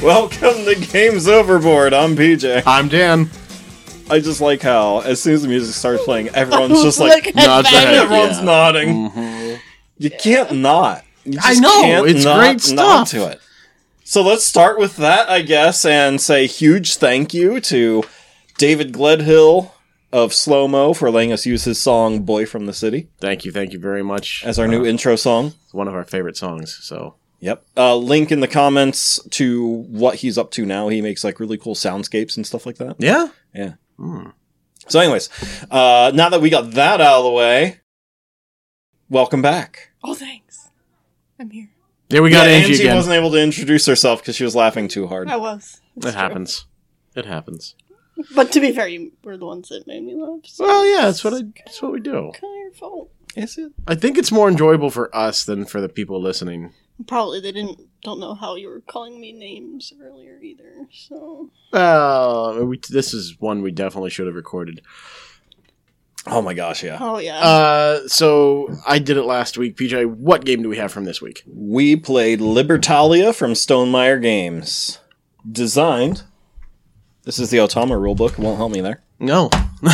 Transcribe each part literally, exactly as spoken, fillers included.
Welcome to Games Overboard. I'm P J. I'm Dan. I just like how, as soon as the music starts playing, everyone's just like, nods their head. everyone's Yeah. nodding. Mm-hmm. You can't not. You just I know, can't it's not great nod stuff. to it. So let's start with that, I guess, and say huge thank you to David Gledhill of Slow Mo for letting us use his song Boy from the City Thank you, thank you very much. as our Uh, new intro song. It's one of our favorite songs, so. Yep. Uh, link in the comments to what he's up to now. He makes like really cool soundscapes and stuff like that. Yeah? Yeah. Hmm. So anyways, uh, now that we got that out of the way, welcome back. Oh, thanks. I'm here. There we got yeah, Angie, Angie again. wasn't able to introduce herself because she was laughing too hard. I was. It's It true. happens. It happens. But to be fair, you were the ones that made me laugh. So Well, yeah, that's what I. That's what we do. kind of your fault. Is it? I think it's more enjoyable for us than for the people listening. Probably they didn't don't know how you were calling me names earlier either. So Uh, we, this is one we definitely should have recorded. Oh my gosh, yeah. oh yeah. Uh, so I did it last week. P J, what game do we have from this week? We played Libertalia from Stonemaier Games. Designed. This is the Otama rulebook. It won't help me there. No.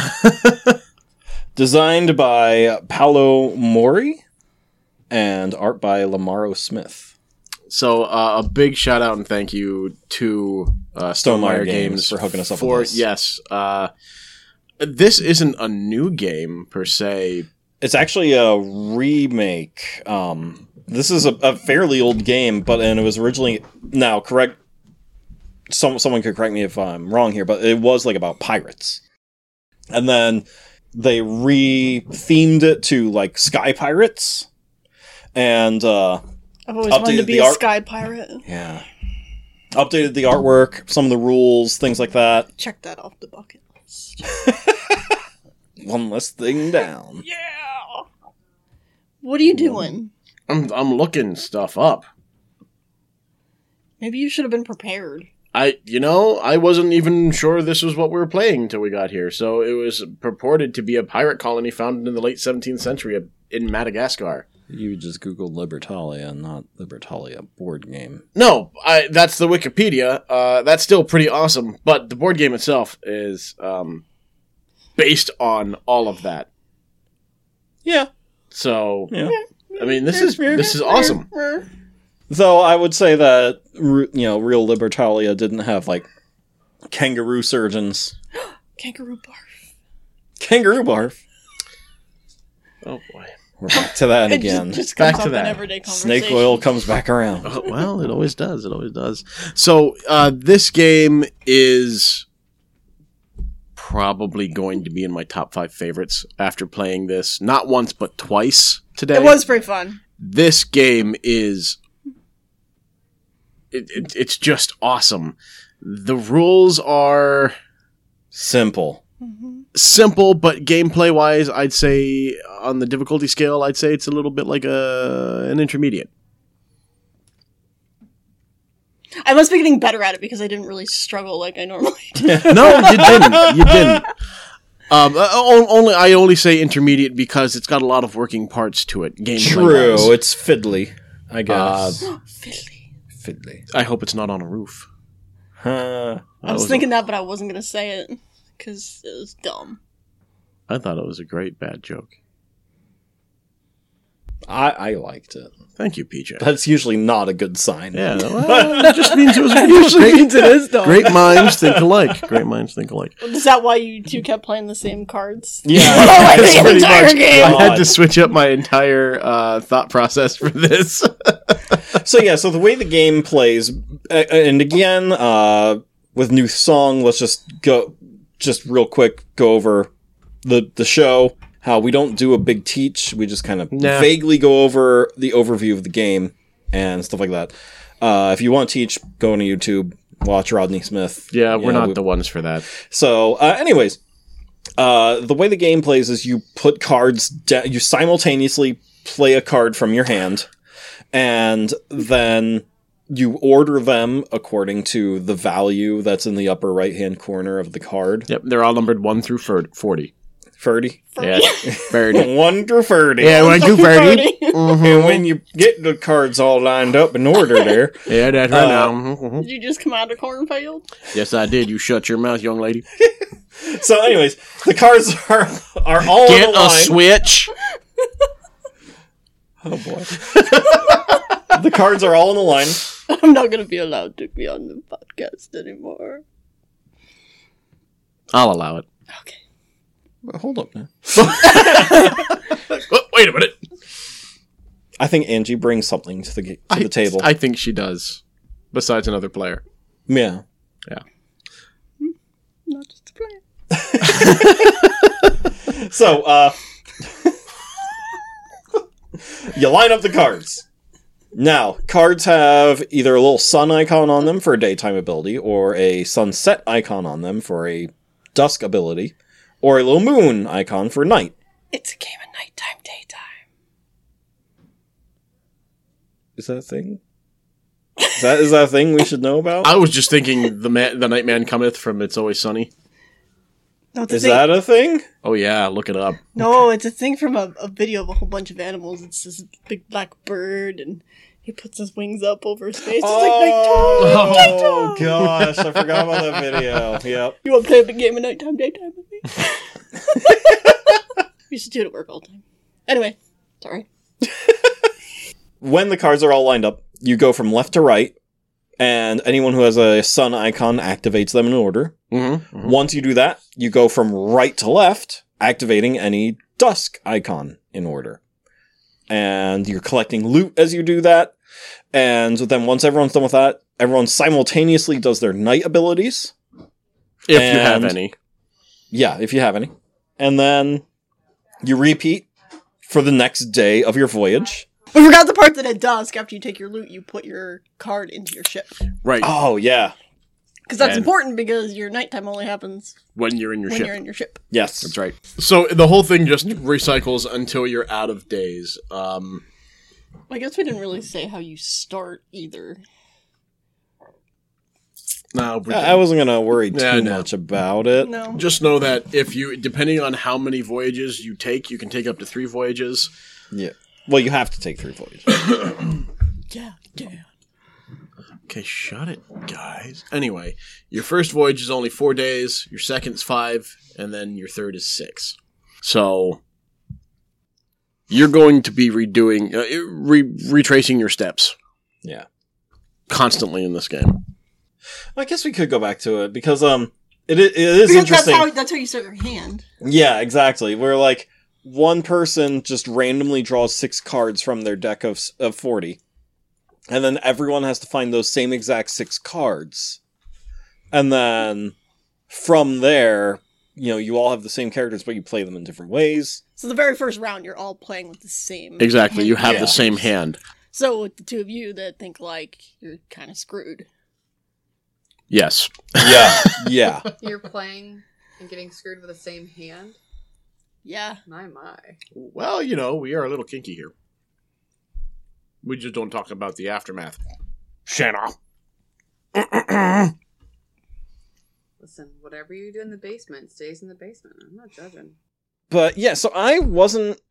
Designed by Paolo Mori and art by Lamaro Smith. So uh, a big shout out and thank you to uh, Stonemaier Stonemaier Games Games for hooking us up for with this. yes. Uh, this isn't a new game per se. It's actually a remake. Um, this is a, a fairly old game, but and it was originally now correct. Some someone could correct me if I'm wrong here, but it was like about pirates, and then they re-themed it to like Sky Pirates, and uh, I've always wanted to updated be the a art- sky pirate. yeah, updated the artwork, some of the rules, things like that. Check that off the bucket list. One less thing down. Yeah. What are you doing? I'm I'm looking stuff up. Maybe you should have been prepared. I you know I wasn't even sure this was what we were playing until we got here. So it was purported to be a pirate colony founded in the late seventeenth century in Madagascar. You just Googled Libertalia, not Libertalia board game. No, I, that's the Wikipedia. Uh, that's still pretty awesome, but the board game itself is um, based on all of that. Yeah. So, Yeah. I mean, this is this is awesome. Though I would say that, you know, real Libertalia didn't have, like, kangaroo surgeons. Kangaroo barf. Kangaroo barf. Oh boy! We're back to that It again. just, just comes Back to up that. in everyday conversation. Snake oil comes back around. Oh, well, it always does. It always does. So, uh, this game is probably going to be in my top five favorites after playing this not once but twice today. It was pretty fun. This game is it, it, it's just awesome. The rules are Simple. Mm-hmm. simple, but gameplay wise, I'd say on the difficulty scale, I'd say it's a little bit like a an intermediate. I must be getting better at it because I didn't really struggle like I normally do. No, you didn't. You didn't. Um, uh, o- only I only say intermediate because it's got a lot of working parts to it. Gameplay True. wise. It's fiddly, I guess. Fiddly. fiddly. I hope it's not on a roof. Huh. I was was thinking that, but I wasn't going to say it because it was dumb. I thought it was a great bad joke. I, I liked it. Thank you, P J. That's usually not a good sign. Yeah, well, it just means it was It usually means it is dumb. great minds think alike. Great minds think alike. Is that why you two kept playing the same cards? Yeah. like that's the pretty entire much- game. I had to switch up my entire uh, thought process for this. So yeah, so the way the game plays, uh, and again, uh, with new song, let's just go, just real quick, go over the the show. How we don't do a big teach, we just kind of Nah. vaguely go over the overview of the game and stuff like that. Uh, if you want to teach, go on YouTube, watch Rodney Smith. Yeah, You we're know, not we- the ones for that. So, uh, anyways, uh, the way the game plays is you put cards, da- you simultaneously play a card from your hand, and then you order them according to the value that's in the upper right-hand corner of the card. Yep, they're all numbered one through forty. thirty. Yeah, thirty. one through thirty. Yeah, one through thirty. And when you get the cards all lined up in order there. Yeah, that's right Uh, now. Mhm. Did you just come out of cornfield? Yes, I did. You shut your mouth, young lady. So, anyways, the cards are are all Get on the a line. switch. Oh boy. The cards are all on the line. I'm not gonna be allowed to be on the podcast anymore. I'll allow it. Okay. Well, hold up now. Oh, wait a minute. I think Angie brings something to the to I, the table. I think she does. Besides another player. yeah. Yeah. Not just a player. So, uh, you line up the cards. Now, cards have either a little sun icon on them for a daytime ability, or a sunset icon on them for a dusk ability, or a little moon icon for night. It's a game of nighttime, daytime. Is that a thing? Is that, is that a thing we should know about? I was just thinking the man, the night man cometh from It's Always Sunny. No, it's a Is thing. that a thing? Oh yeah, look it up. No, it's a thing from a, a video of a whole bunch of animals. It's this big black bird, and he puts his wings up over his face. It's Oh, like nighttime, nighttime. gosh, I forgot about that video. Yep. You want to play a big game of nighttime, daytime with me? We used to do it at work all the time. Anyway, sorry. When the cards are all lined up, you go from left to right, and anyone who has a sun icon activates them in order. Mm-hmm. Once you do that, you go from right to left, activating any dusk icon in order. And you're collecting loot as you do that. And then once everyone's done with that, everyone simultaneously does their night abilities. If you have And- any. Yeah, if you have any. And then you repeat for the next day of your voyage. We forgot the part that at dusk, after you take your loot, you put your card into your ship. Right. Oh, yeah. Because that's And- important, because your nighttime only happens When you're in your when ship. you're in your ship. Yes. That's right. So the whole thing just recycles until you're out of days. Um, I guess we didn't really say how you start either. no, we- I I wasn't going to worry too Yeah, no. much about it. No. just know that if you, depending on how many voyages you take, you can take up to three voyages. Yeah. Well, you have to take three voyages. Yeah, yeah. Okay, shut it, guys. Anyway, your first voyage is only four days, your second's five, and then your third is six. So, you're going to be redoing, uh, re- retracing your steps Yeah. constantly in this game. I guess we could go back to it because um, it i- it is Because interesting. that's how, that's how you start your hand. Yeah, exactly. Where like one person just randomly draws six cards from their deck of s- of forty, and then everyone has to find those same exact six cards, and then from there, you know, you all have the same characters, but you play them in different ways. So the very first round, you're all playing with the same. Exactly, you have Yeah. the same hand. So with the two of you that think like you're kind of screwed. Yes. Yeah, yeah. You're playing and getting screwed with the same hand? Yeah. My, my. Well, you know, we are a little kinky here. We just don't talk about the aftermath. Shanna. Listen, whatever you do in the basement stays in the basement. I'm not judging. But yeah, so I wasn't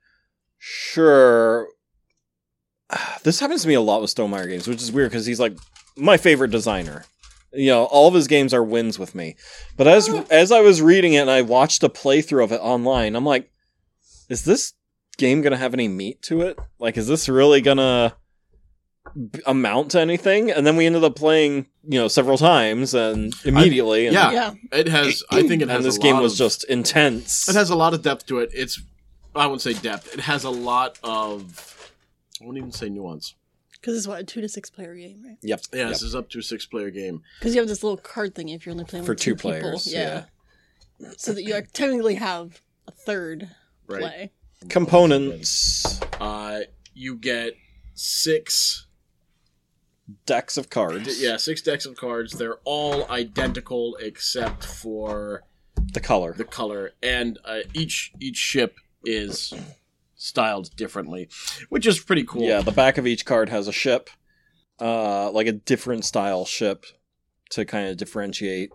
sure. This happens to me a lot with Stonemaier games, which is weird because he's like my favorite designer. You know, all of his games are wins with me. But as as I was reading it and I watched a playthrough of it online, I'm like, is this game gonna have any meat to it? Like, is this really gonna b- amount to anything? And then we ended up playing, you know, several times and immediately. and, yeah. Yeah. It has, I think it has and this a game lot was of- just intense. It has a lot of depth to it. It's, I wouldn't say depth. It has a lot of, I wouldn't even say nuance. Because it's what, a two to six player game, right? Yep. Yeah, yep. this is up to a six-player game. Because you have this little card thing if you're only playing For with two people. players, Yeah. So that you like, technically have a third Right. play. Components. Uh, you get six, Decks of cards. yeah, six decks of cards. They're all identical except for The color. the color, and uh, each each ship is styled differently, which is pretty cool. Yeah, the back of each card has a ship. Uh, like a different style ship to kind of differentiate.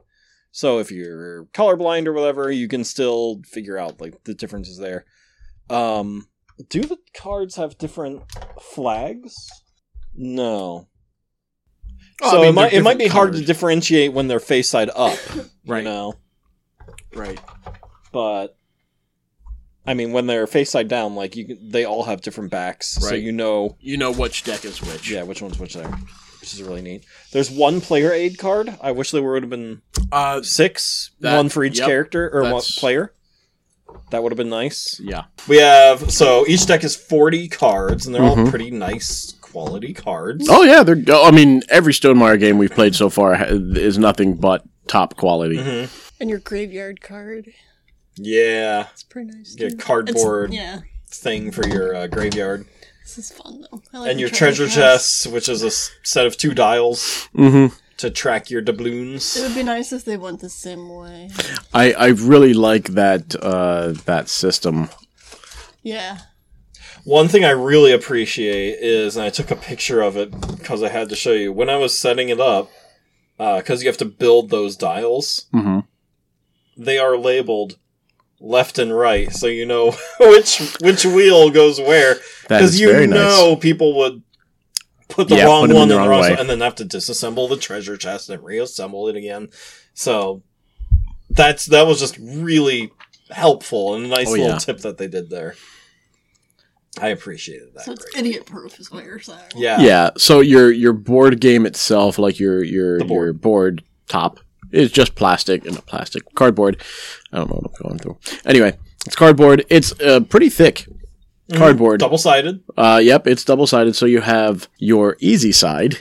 So if you're colorblind or whatever, you can still figure out like the differences there. Um, do the cards have different flags? No. Oh, so I mean, it might they're it might be different hard to colors. differentiate when they're face side up, Right. You know, Right. but I mean when they're face side down, like you, can, they all have different backs, so Right. you know, You know which deck is which. yeah, which one's which there, which is really neat. There's one player aid card. I wish there would have been Uh, six, That- one for each yep, character or one that's- player. That would have been nice. yeah. We have so each deck is forty cards, and they're all Mhm. pretty nice quality cards. Oh yeah, they're. I mean, every Stonemaier game we've played so far ha- is nothing but top quality. Mhm. And your graveyard card. Yeah, It's pretty nice. your too. cardboard It's- yeah. thing for your uh, graveyard, This is fun though. I like and the your treasure chests. chest, which is a s- set of two dials Mm-hmm. to track your It doubloons. would be nice if they went the same way. I I really like that uh, that system. Yeah. One thing I really appreciate is, and I took a picture of it because I had to show you when I was setting it up, because you have to build those dials. Mm-hmm. They are labeled left and right, so you know which which wheel goes where. That is Because you very nice. know people would put the Yeah, wrong put 'em in one the in the wrong wrong way. spot and then have to disassemble the treasure chest and reassemble it again. So that's that was just really helpful and a nice Oh, little yeah. tip that they did there. I appreciated that. So it's greatly. idiot proof is what you're saying. Yeah. Yeah. So your your board game itself, like your your The board. your board top, is just plastic and plastic cardboard. I don't know what I'm going through. Anyway, it's cardboard. It's uh, pretty thick. Cardboard. Double sided. Uh, yep, it's double sided. So you have your easy side.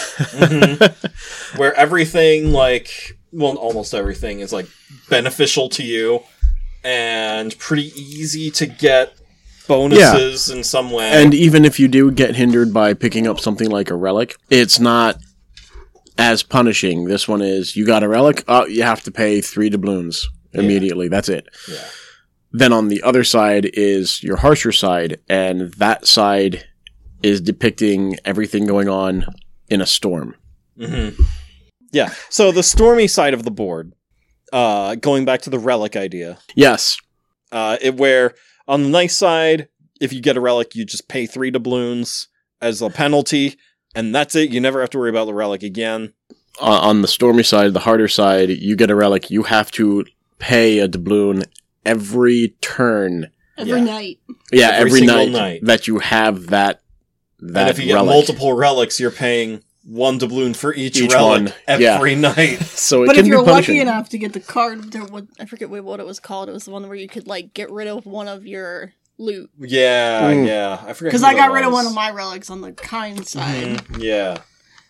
Where everything, like, well, almost everything is, like, beneficial to you and pretty easy to get bonuses in some way. And even if you do get hindered by picking up something like a relic, it's not as punishing. This one is, you got a relic, oh, you have to pay three doubloons immediately. That's it. yeah. Then on the other side is your harsher side, and that side is depicting everything going on in a storm. Mm-hmm. Yeah. So the stormy side of the board, uh, going back to the relic idea, Yes. uh, it where on the nice side, if you get a relic, you just pay three doubloons as a penalty, and that's it. You never have to worry about the relic again. Uh, on the stormy side, the harder side, you get a relic, you have to pay a doubloon every turn. Every Yeah. night. Yeah, Every every, single night, night. that you have that that and if you get relic. multiple relics, you're paying one doubloon for each, Each relic one, every night. So it But can if you're be punishing. lucky enough to get the card, there was, I forget what what it was called. It was the one where you could like get rid of one of your loot. Yeah, Mm. yeah. I forget Because who I got that rid of was. one of my relics on the kind side. Mhm, yeah.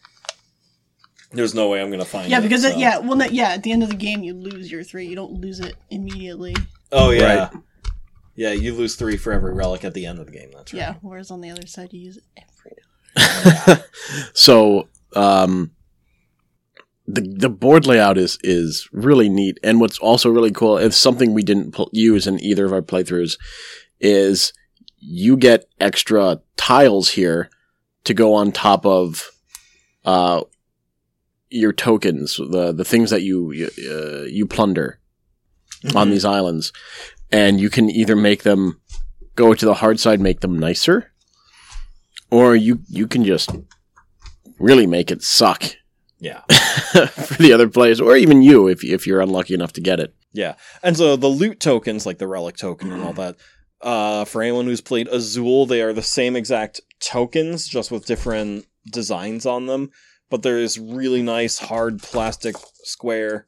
There's no way I'm gonna find Yeah, it. because so. it, yeah, well, no, yeah. At the end of the game, you lose your three. You don't lose it immediately. Oh yeah. Right. Yeah, you lose three for every relic at the end of the game. That's right. Yeah. Whereas on the other side, you use it every. So um, the the board layout is is really neat, and what's also really cool is something we didn't pl- use in either of our playthroughs is you get extra tiles here to go on top of uh, your tokens, the the things that you you, uh, you plunder on Mhm. these islands, and you can either make them go to the hard side, make them nicer, or you you can just really make it suck Yeah. for the other players, or even you if if you're unlucky enough to get it. Yeah. And so the loot tokens, like the relic token and all that, uh, for anyone who's played Azul, they are the same exact tokens, just with different designs on them. But there's really nice hard plastic square.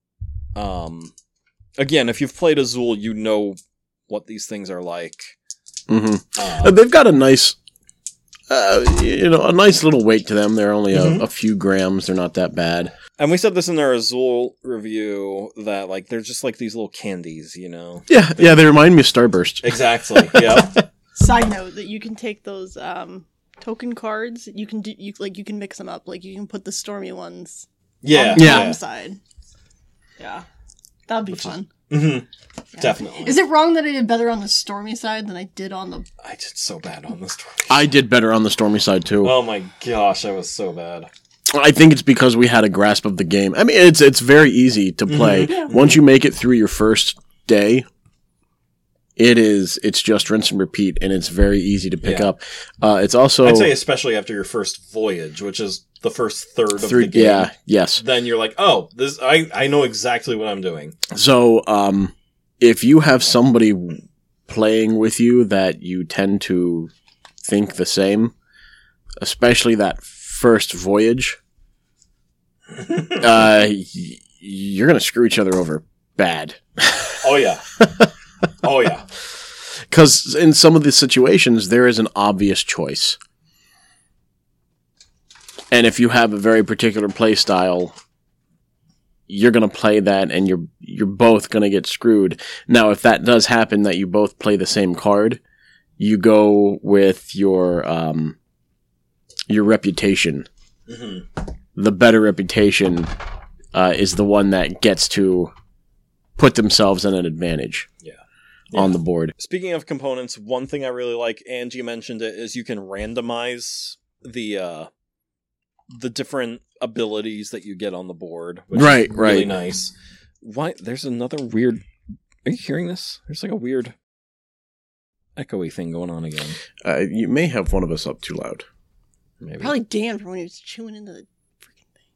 Um, again, if you've played Azul, you know what these things are like. Mm-hmm. Uh, They've got a nice, uh, you know, a nice little weight to them. They're only a, Mhm. a few grams. They're not that bad. and we said this in our Azul review that like they're just like these little candies, you know. Yeah, yeah. They remind me of Starburst. Exactly. Yeah. Side note that you can take those um, token cards. You can do you like you can mix them up. Like you can put the stormy ones Yeah. on the Yeah. bottom side. Yeah, that'd be Which is- fun. hmm Yeah. Definitely. Is it wrong that I did better on the stormy side than I did on the? I did so bad on this story. I did better on the stormy side too. Oh my gosh, I was so bad. I think it's because we had a grasp of the game. I mean, it's it's very easy to play. Yeah. Once you make it through your first day, it is it's just rinse and repeat, and it's very easy to pick Yeah. up. Uh, it's also I'd say especially after your first voyage, which is the first third of three. the game. Yeah, yes. Then you're like, oh, this I, I know exactly what I'm doing. So, um, if you have somebody playing with you that you tend to think the same, especially that first voyage, uh, y- you're gonna screw each other over bad. Oh yeah. Oh yeah. Because in some of the situations, there is an obvious choice. And if you have a very particular play style, you're going to play that and you're you're both going to get screwed. Now, if that does happen, that you both play the same card, you go with your um, your reputation. Mm-hmm. The better reputation uh, is the one that gets to put themselves in an advantage. Yeah. On the board. Speaking of components, one thing I really like, Angie mentioned it, is you can randomize the uh, the different abilities that you get on the board. Which Right, is really right. nice. Why? There's another weird. Are you hearing this? There's like a weird echoey thing going on again. Uh, you may have one of us up too loud. Maybe. Probably Dan from when he was chewing into the freaking thing.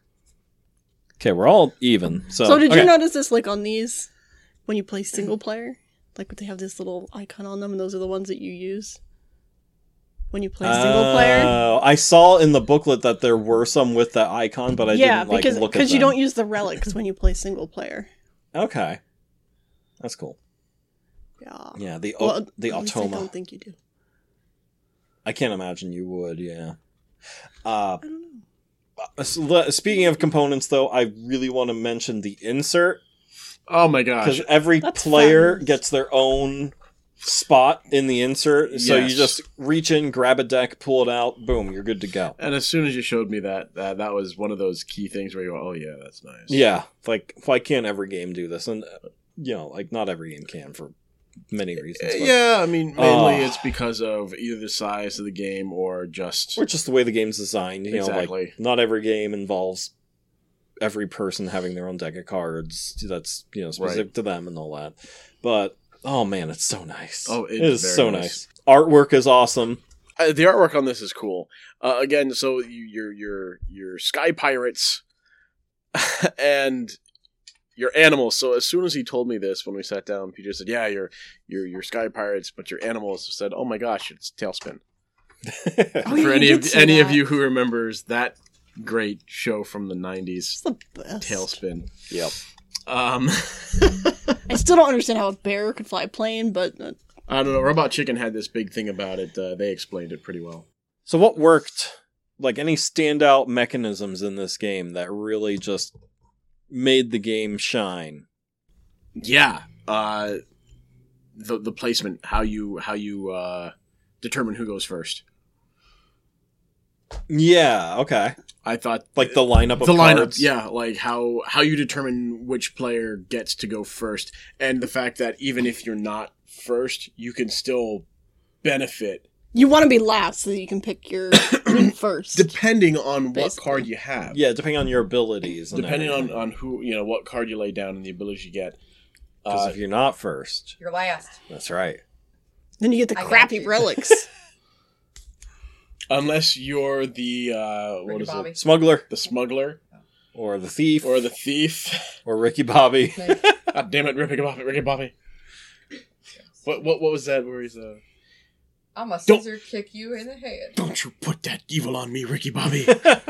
Okay, we're all even. So, So did okay. you notice this, like, on these, when you play single player? Like, they have this little icon on them, and those are the ones that you use when you play single player? Oh, I saw in the booklet that there were some with that icon, but I yeah, didn't like because look at because you them. don't use the relics when you play single player. Okay, that's cool. Yeah. Yeah, the o- Well, the at least I automa. don't think you do. I can't imagine you would. Yeah. Uh, I don't know. uh, so le- speaking of components, though, I really want to mention the insert Oh my because gosh. every That's player fabulous. gets their own spot in the insert. So you Yes. just reach in, grab a deck, pull it out, boom, you're good to go. And as soon as you showed me that, that, that was one of those key things where you go, oh yeah, that's nice. Yeah, like why can't every game do this? And uh, you know, like not every game can for many reasons. Uh, but- Yeah, I mean, mainly Oh. it's because of either the size of the game or just... or just the way the game's designed. You know, Exactly. like not every game involves every person having their own deck of cards. That's you know specific Right. to them and all that. But oh man, it's so nice. Oh, it's it is very so nice. nice. Artwork is awesome. Uh, the artwork on this is cool. Uh, again, so you, you're, you're, you're sky pirates and your animals. So as soon as he told me this, when we sat down, Peter said, yeah, you're, you're, you're sky pirates, but your animals said, oh my gosh, it's Tailspin. Oh, yeah, For you any did of say any of that. you who remembers that great show from the nineties, It's the best. Tailspin. Yep. Um, I still don't understand how a bear could fly a plane, but uh, I don't know. Robot Chicken had this big thing about it. Uh, they explained it pretty well. So what worked? Like any standout mechanisms in this game that really just made the game shine? Yeah. Uh, the the placement, how you how you uh, determine who goes first. Yeah. Okay. I thought Like the lineup of the lineup, cards. yeah, like how how you determine which player gets to go first, and the fact that even if you're not first, you can still benefit you want to be last so that you can pick your win first. depending on what Basically. card you have. Yeah, depending on your abilities. and depending on, everything. on who you know, what card you lay down, and the abilities you get. Because Uh, if you're not first, You're last. that's right. Then you get the I got crappy you. relics. unless you're the uh, what Ricky is Bobby. it, Smuggler the smuggler or the thief or the thief. or Ricky Bobby. Like, God damn it, Ricky Bobby, Ricky Bobby. What what what was that? Where he's uh? I'm a Don't- scissor kick you in the head. Don't you put that evil on me, Ricky Bobby.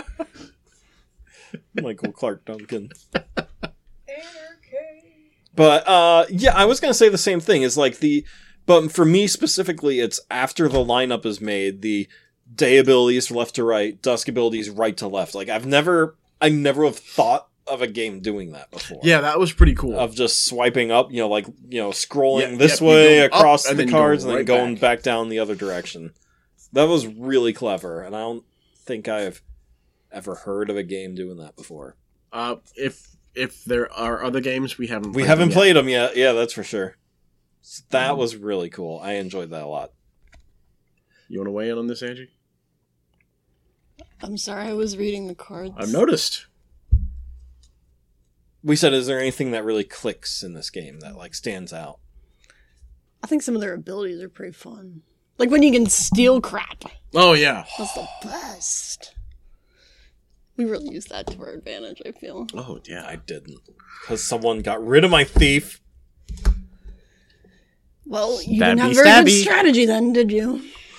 Michael Clark Duncan. Anarchy. But uh yeah, I was gonna say the same thing. Is like the but for me specifically, it's after the lineup is made, the day abilities left to right, dusk abilities right to left. Like I've never I never have thought of a game doing that before. Yeah, that was pretty cool. Of just swiping up, you know, like you know, scrolling Yeah, this yeah, you way go up across and the then go cards and then right going back. back down the other direction. That was really clever, and I don't think I've ever heard of a game doing that before. Uh, if if there are other games we haven't, We played haven't them yet. played them yet. Yeah, that's for sure. So that was really cool. I enjoyed that a lot. You want to weigh in on this, Angie? I'm sorry, I was reading the cards. I've noticed. We said, is there anything that really clicks in this game that like stands out? I think some of their abilities are pretty fun. Like when you can steal crap. Oh, yeah. That's the best. We really use that to our advantage, I feel. Oh, yeah. I didn't. Because someone got rid of my thief. Well, you Stabby, didn't have very stabby. good strategy then, did you?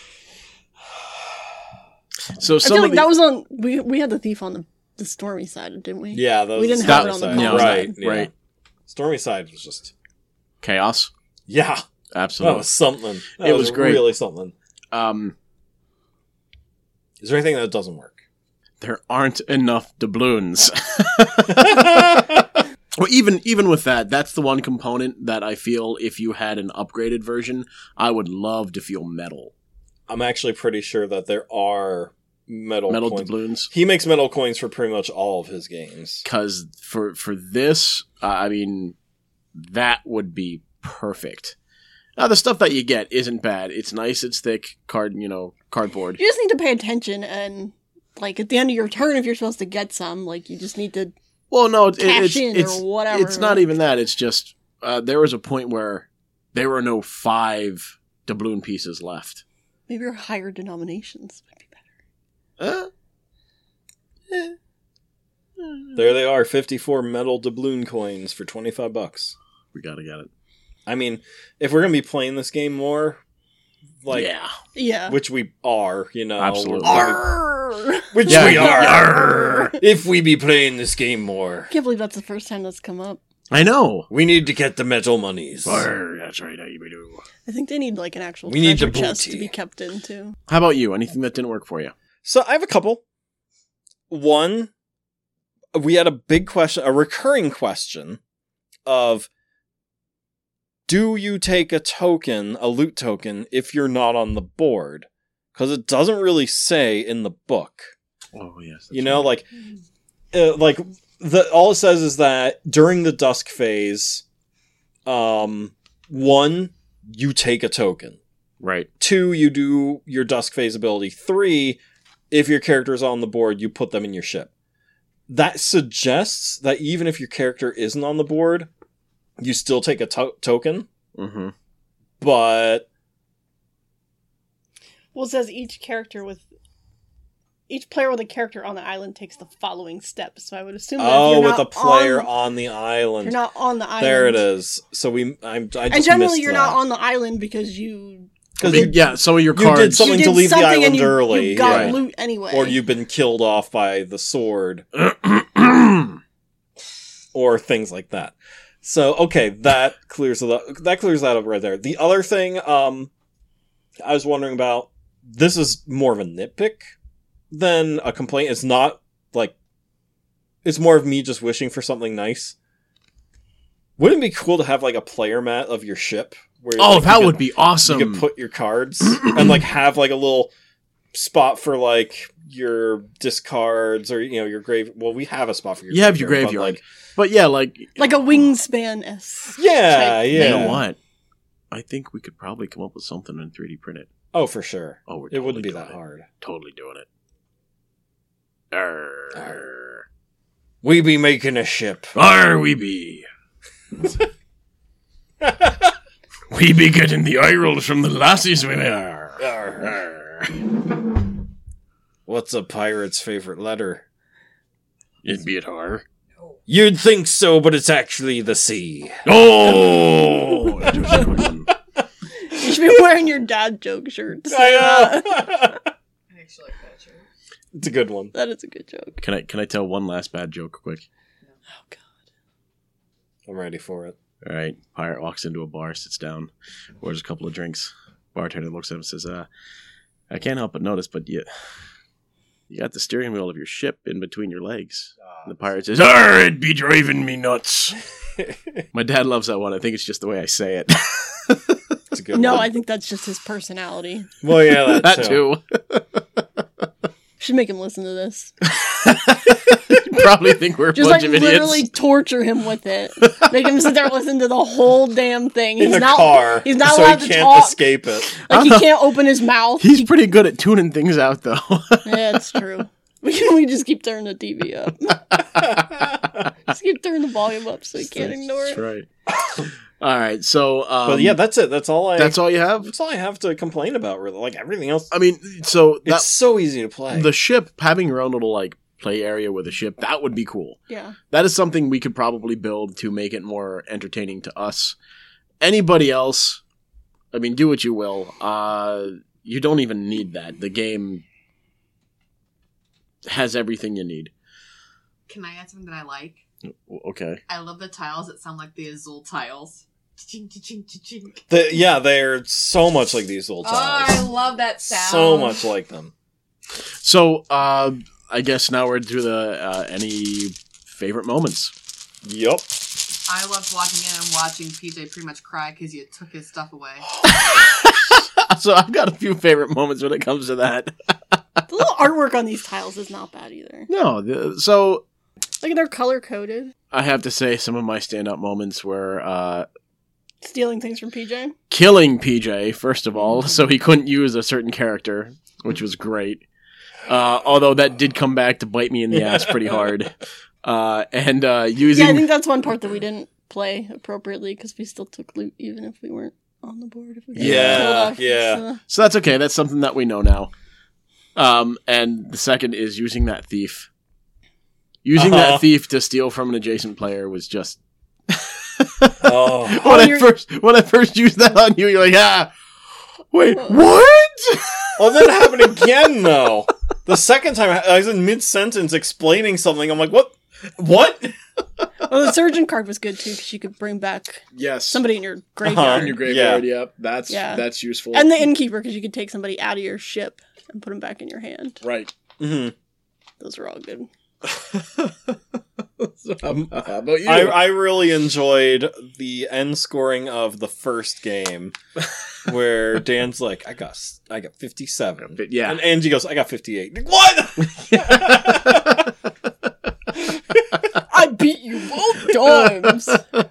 So I some feel of like the, that was on... We we had the thief on the, the stormy side, didn't we? Yeah, that We was didn't have Stormy it on the side. calm Right, side. yeah. Right. Stormy side was just... chaos. Yeah, that Absolutely. was something. That It was, was great. really something. Um, Is there anything that doesn't work? there aren't enough doubloons. Well, even even with that, that's the one component that I feel if you had an upgraded version, I would love to feel metal. I'm actually pretty sure that there are metal, Metal coins. doubloons. He makes metal coins for pretty much all of his games. Because for, for this, uh, I mean, that would be perfect. Now, the stuff that you get isn't bad. It's nice, it's thick, card, you know, cardboard. You just need to pay attention and, like, at the end of your turn, if you're supposed to get some, like, you just need to... Well, no, it, Cash it's in or it's whatever. it's not even that. It's just uh, there was a point where there were no five doubloon pieces left. Maybe your higher denominations might be better. Uh, eh. There they are, fifty-four metal doubloon coins for twenty-five bucks. We gotta get it. I mean, if we're going to be playing this game more, like, yeah, Yeah. which we are, you know. Absolutely. we're- Arrgh! Which Yeah, we yeah. are. If we be playing this game more, I can't believe that's the first time that's come up. I know. we need to get the metal monies. Arr, that's right. How you do. I think they need, like, an actual We need treasure the chest booty. to be kept in, too. How about you? Anything that didn't work for you? So I have a couple. One, we had a big question, a recurring question of, do you take a token, a loot token, if you're not on the board? Because it doesn't really say in the book. Oh yes. You know, like, uh, like the all it says is that during the dusk phase, um, one, you take a token. right. Two, you do your dusk phase ability. Three, if your character is on the board, you put them in your ship. That suggests that even if your character isn't on the board, you still take a to- token, Mm-hmm. but Well, it says each character with... Each player with a character on the island takes the following steps. So I would assume that oh, if you're with not a player on, on the island. you're not on the island. There it is. So we, I'm, I just And generally, missed you're that. not on the island because you because I mean, yeah. Some of your you cards. did something you to did leave the something and island you, early, You got yeah. loot anyway. or you've been killed off by the sword, or things like that. So okay, that clears it, that clears that up right there. The other thing, um, I was wondering about. This is more of a nitpick than a complaint. It's not like it's more of me just wishing for something nice. Wouldn't it be cool to have like a player mat of your ship? Where Oh, like, that you could- would be awesome. You could put your cards and like have like a little spot for like your discards or you know your grave. Well, we have a spot for your. You have your graveyard, graveyard. but, But yeah, like like a wingspan s. like, yeah, type yeah. you know what? I think we could probably come up with something and three D print it. Oh, for sure. Oh, we're It wouldn't be totally that doing it. hard. Totally doing it. Arr. We be making a ship. Arr, we be. We be getting the eye rolls from the lassies we are. Arr. What's a pirate's favorite letter? It'd be it R. You'd think so, but it's actually the sea. Oh! That was a good one. You should be wearing your dad joke shirt. to say I that. know. I actually like that shirt. It's a good one. That is a good joke. Can I can I tell one last bad joke quick? Oh god. I'm ready for it. All right. Pirate walks into a bar, sits down, orders a couple of drinks. Bartender looks at him and says, uh, I can't help but notice, but you, you got the steering wheel of your ship in between your legs. And the pirate says, Arr, it'd be driving me nuts. My dad loves that one. I think it's just the way I say it. It's a good No, one. I think that's just his personality. Well, yeah, that, that too. too. Should make him listen to this. You probably think we're a Just bunch like of literally idiots. torture him with it. Make him sit there and listen to the whole damn thing. In He's the not. car, He's not so allowed he to can't talk. escape it. Like I he know. can't open his mouth. He's pretty good at tuning things out, though. Yeah, it's true. We can we just keep turning the T V up. Just keep turning the volume up so you can't ignore That's it. right. All right, so um, But yeah, that's it. That's all I. that's all you have. That's all I have to complain about. Really, like everything else. I mean, so It's that so easy to play. the ship having your own little like play area with a ship that would be cool. Yeah. That is something we could probably build to make it more entertaining to us. Anybody else, I mean, do what you will. Uh, you don't even need that. The game has everything you need. Can I add something that I like? Okay. I love the tiles that sound like the Azul tiles. Cha-ching, cha-ching, cha-ching. The- yeah, they're so much like these old Oh, I tiles. love that sound. So much like them. So, uh, I guess now we're to the uh, any favorite moments. Yup. I loved walking in and watching P J pretty much cry because you took his stuff away. So I've got a few favorite moments when it comes to that. The little artwork on these tiles is not bad either. No, the, so Like they're color coded. I have to say some of my stand-up moments were uh, Stealing things from P J. killing P J, first of all, so he couldn't use a certain character, which was great. Uh, although that did come back to bite me in the ass pretty hard. Uh, and uh, using... Yeah, I think that's one part that we didn't play appropriately because we still took loot even if we weren't on the board. If we got Yeah, told off. yeah. So, So that's okay. That's something that we know now. Um, and the second is using that thief. Using Uh-huh. that thief to steal from an adjacent player was just... Oh. when, Oh, I you're- first, when I first used that on you, you're like, ah, wait, Uh. what? Well, then it happened again, though. The second time, I was in mid-sentence explaining something. I'm like, what? What? well, the surgeon card was good too because you could bring back Yes. somebody in your Uh-huh. graveyard. in your graveyard, yep. That's, Yeah. that's useful. And the innkeeper because you could take somebody out of your ship and put them back in your hand. Right. Mm-hmm. Those were all good. So, how, how about you? I, I really enjoyed the end scoring of the first game, where Dan's like, "I got, s- I got fifty-seven," yeah. and Angie goes, "I got fifty-eight." Like, what? I beat you both times.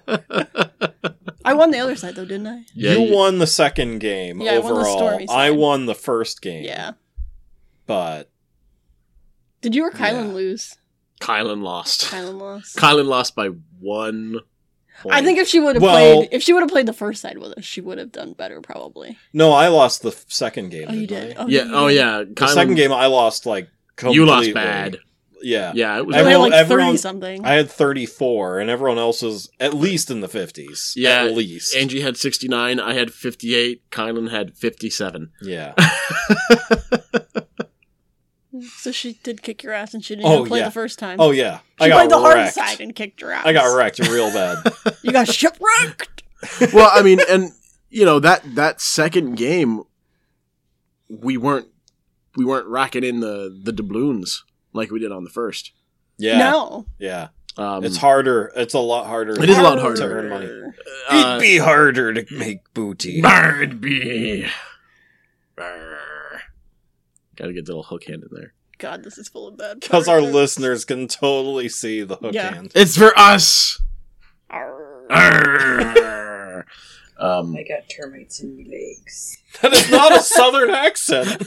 I won the other side though, didn't I? Yeah, you you- won the second game Yeah, I won the overall. stormy I side. won the first game. Yeah. but Did you or Kylan Yeah. lose? Kylan lost. Kylan lost. Kylan lost by one point. I think if she would have Well- played, if she would have played the first side with us, she would have done better probably. no, I lost the f- second game. Oh, you didn't did. I? Oh, Yeah, you oh did. yeah. The Kylan, second game, I lost like completely. you lost bad. Yeah, Yeah, it was You had Everyone- like everyone- thirty something. I had thirty-four, and everyone else was at least in the fifties. Yeah, at least. Angie had sixty-nine, I had fifty-eight, Kylan had fifty-seven. yeah. So she did kick your ass, and she didn't Oh, even play yeah. the first time. Oh yeah, she I got played the hard wrecked. side and kicked your ass. I got wrecked real bad. You got shipwrecked. Well, I mean, and you know that that second game, we weren't we weren't racking in the the doubloons like we did on the first. Yeah, No, yeah. Um, It's harder. It's a lot harder. It is a lot to harder. earn money. uh, It'd be harder to make booty. Bird be. Got to get the little hook hand in there. God, this is full of bad. Because our characters. listeners can totally see the hook Yeah. hand. It's for us. Arr. Arrgh. um, I got termites in my legs. That is not a southern accent.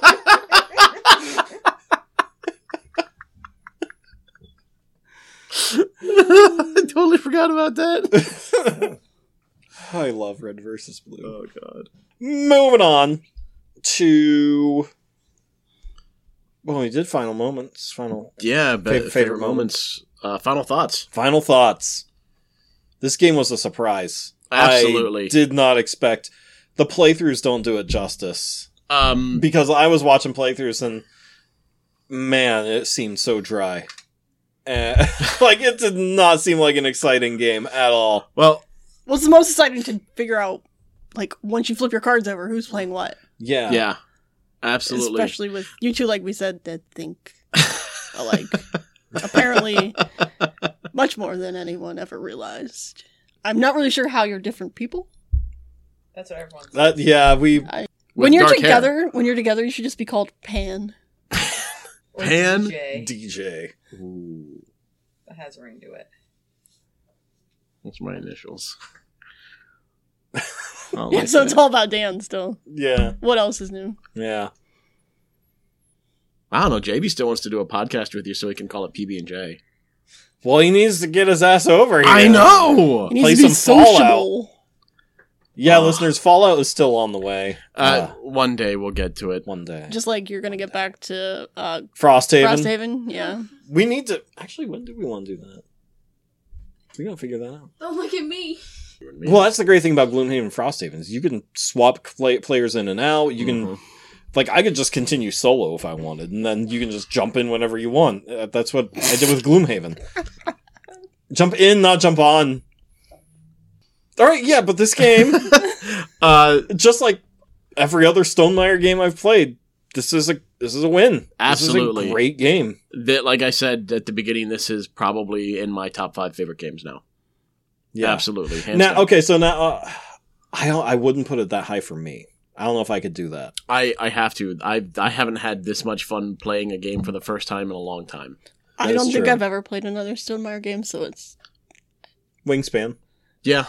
I totally forgot about that. I love red versus blue. Oh god. Moving on to. Well, we did final moments. Final Yeah, but Favorite- favorite, favorite moments. Uh, final thoughts. final thoughts. This game was a surprise. Absolutely. I did not expect. The playthroughs don't do it justice. Um, Because I was watching playthroughs and man, it seemed so dry. Uh, like it did not seem like an exciting game at all. well, Well, it's the most exciting to figure out, like, once you flip your cards over, who's playing what. Yeah. yeah, absolutely. Especially with you two, like we said, that think alike. Apparently, much more than anyone ever realized. I'm not really sure how you're different people. That's what everyone's That yeah, we With when you're dark hair. together, when you're together, you should just be called Pan. Or Pan? D J. D J. Ooh, That has a ring to it. that's my initials. I'll Yeah, like so it's that. all about Dan still. Yeah. What else is new? Yeah. I don't know. J B still wants to do a podcast with you so he can call it P B and J. Well, he needs to get his ass over here. I know! He needs Play to be some Fallout. sociable. Yeah, Ugh. listeners, Fallout is still on the way. Uh, Uh, one day we'll get to it. one day. Just like you're gonna get back to uh, Frosthaven. Frosthaven. Yeah. We need to... Actually, when do we want to do that? We gotta figure that out. Don't look at me. Well, that's the great thing about Gloomhaven and Frosthaven is you can swap play- players in and out. You can... Mhm. Like, I could just continue solo if I wanted, and then you can just jump in whenever you want. Uh, that's what I did with Gloomhaven. Jump in, not jump on. Alright, yeah, but this game, uh, just like every other Stonemaier game I've played, this is a this is a win. Absolutely. This is a great game. that, like I said at the beginning, this is probably in my top five favorite games now. Yeah. Absolutely. Hands Now, down. okay, so now, uh, I don't, I wouldn't put it that high for me. I don't know if I could do that. I, I have to. I I haven't had this much fun playing a game for the first time in a long time. I That is don't think true. I've ever played another Stonemaier game, so it's Wingspan. Yeah.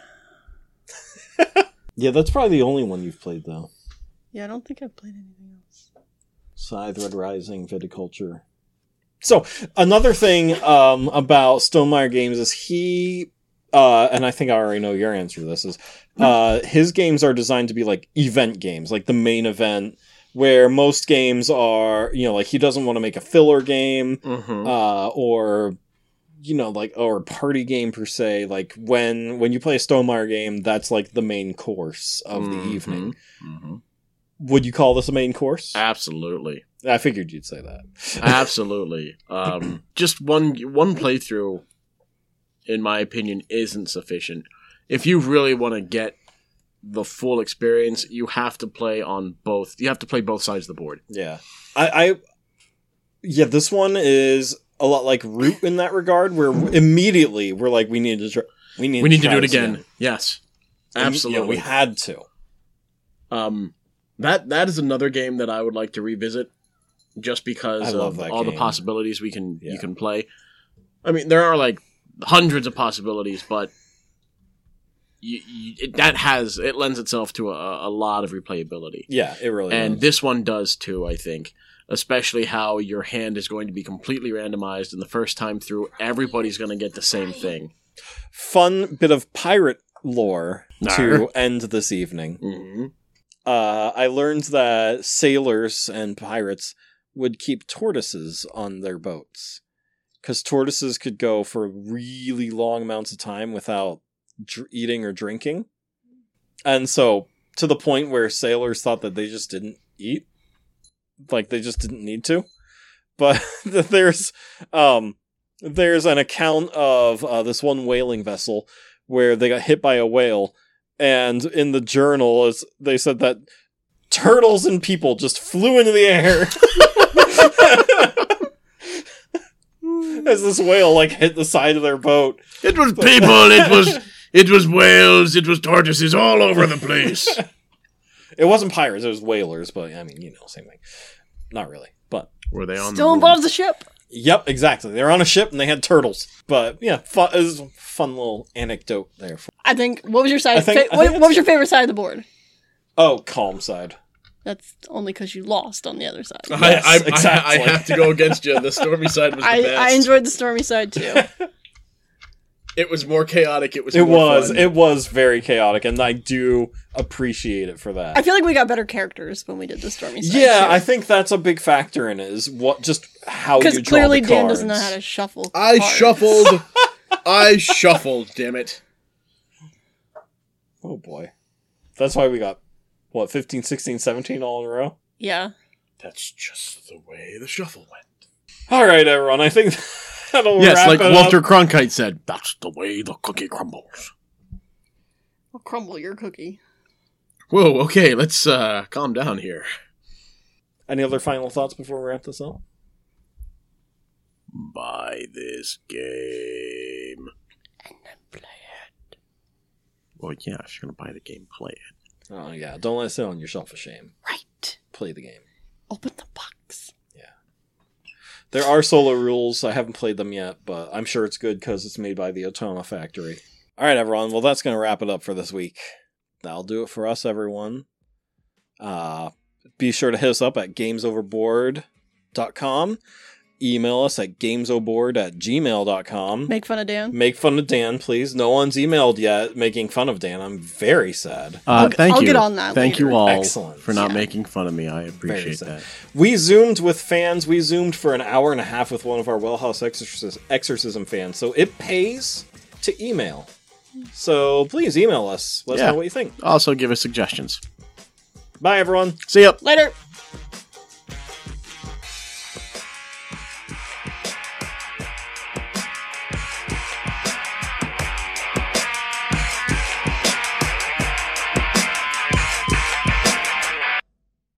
Yeah, that's probably the only one you've played, though. yeah. I don't think I've played anything else. Scythe, Red Rising, Viticulture. So, another thing um, about Stonemaier Games is he, uh, and I think I already know your answer to this, is uh, his games are designed to be like event games, like the main event, where most games are, you know, like he doesn't want to make a filler game, Mm-hmm. uh, or, you know, like, or a party game per se. Like, when, when you play a Stonemaier game, that's like the main course of the Mhm. evening. Mm-hmm. Would you call this a main course? Absolutely. I figured you'd say that. Absolutely. Um, just one one playthrough, in my opinion, isn't sufficient. If you really want to get the full experience, you have to play on both. You have to play both sides of the board. Yeah. I, I yeah, this one is a lot like Root in that regard, where immediately we're like, we need to try, we need We need to try do it this again. Yes, And, you know, absolutely. we had to. Um, that that is another game that I would like to revisit, just because I love of that all the game. possibilities we can Yeah. you can play. I mean, there are like hundreds of possibilities, but you, you, it, that has it lends itself to a, a lot of replayability, Yeah, it really and does. this one does too. I think, especially how your hand is going to be completely randomized, and the first time through, everybody's going to get the same thing. Fun bit of pirate lore Nar. to end this evening. Mm-hmm. Uh, I learned that sailors and pirates would keep tortoises on their boats. Because tortoises could go for really long amounts of time without dr- eating or drinking. And so, to the point where sailors thought that they just didn't eat. Like, they just didn't need to. But there's um, there's an account of uh, this one whaling vessel where they got hit by a whale. And in the journal, is they said that turtles and people just flew into the air. As this whale, like, hit the side of their boat. It was people. It was it was whales. It was tortoises all over the place. It wasn't pirates, it was whalers, but, I mean, you know, same thing. Not really, but... Were they on Still the involves the ship. Yep, exactly. They were on a ship and they had turtles. But, yeah, fun, it was a fun little anecdote there. I think. What was your side? I think- fa- I what, think what was your favorite side of the board? Oh, calm side. That's only because you lost on the other side. I, Yes, I, I, exactly. I have to go against you. The stormy side was the I, best. I enjoyed the stormy side too. It was more chaotic. It was. It more was. fun. It was very chaotic, and I do appreciate it for that. I feel like we got better characters when we did the stormy side. Yeah, I think that's a big factor in it, is what, just how you because draw clearly the Dan cards. doesn't know how to shuffle. I cards. shuffled. I shuffled. Damn it! Oh boy. That's why we got, what, fifteen, sixteen, seventeen all in a row? Yeah. That's just the way the shuffle went. Alright, everyone, I think that'll Yes, wrap like it Walter up. Cronkite said, "That's the way the cookie crumbles." I'll crumble your cookie. Whoa. Okay, let's uh, calm down here. Any other final thoughts before we wrap this up? Buy this game. And then play it. Well, yeah, if you're gonna buy the game, play it. Oh, yeah, don't let it sit on your shelf of shame. Right. Play the game. Open the box. There are solo rules. I haven't played them yet, but I'm sure it's good because it's made by the Otoma Factory. All right, everyone. Well, that's going to wrap it up for this week. That'll do it for us, everyone. Uh, be sure to hit us up at Games Overboard dot com. Email us at gamesoboard at gmail dot com. Make fun of Dan. Make fun of Dan, please. No one's emailed yet making fun of Dan. I'm very sad. Uh, I'll- thank I'll you. get on that Thank later. you all Excellent. for not Yeah. making fun of me. I appreciate sad. that. We Zoomed with fans. We Zoomed for an hour and a half with one of our Wellhouse Exorcis- Exorcism fans. So it pays to email. So please email us. Let us Yeah. know what you think. Also, give us suggestions. Bye, everyone. See ya. Later.